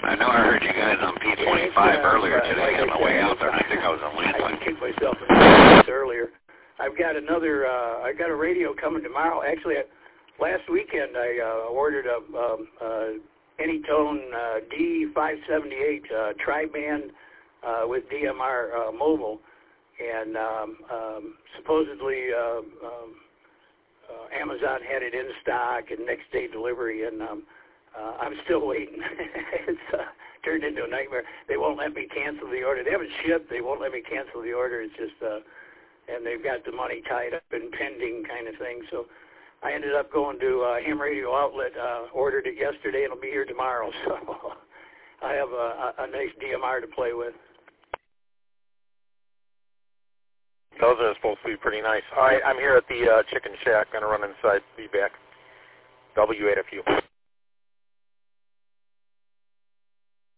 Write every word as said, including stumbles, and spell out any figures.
I know I heard you guys on P twenty-five yeah, earlier uh, today like on the way out there. I think I was on Lansing. I kicked myself in the face earlier. I've got another, uh, I got a radio coming tomorrow. Actually, last weekend I uh, ordered a um, uh, Anytone uh, D five seventy-eight uh, tri-band uh, with D M R uh, mobile, and um, um, supposedly uh, um, uh, Amazon had it in stock and next day delivery, and um, uh, I'm still waiting. It's uh, turned into a nightmare. They won't let me cancel the order. They haven't shipped. They won't let me cancel the order. It's just, uh, and they've got the money tied up and pending kind of thing. So I ended up going to uh, Ham Radio Outlet, uh, ordered it yesterday, and it'll be here tomorrow. So I have a, a, a nice D M R to play with. Those are supposed to be pretty nice. All right, I'm here at the uh, Chicken Shack. Going to run inside. Be back. W eight F U.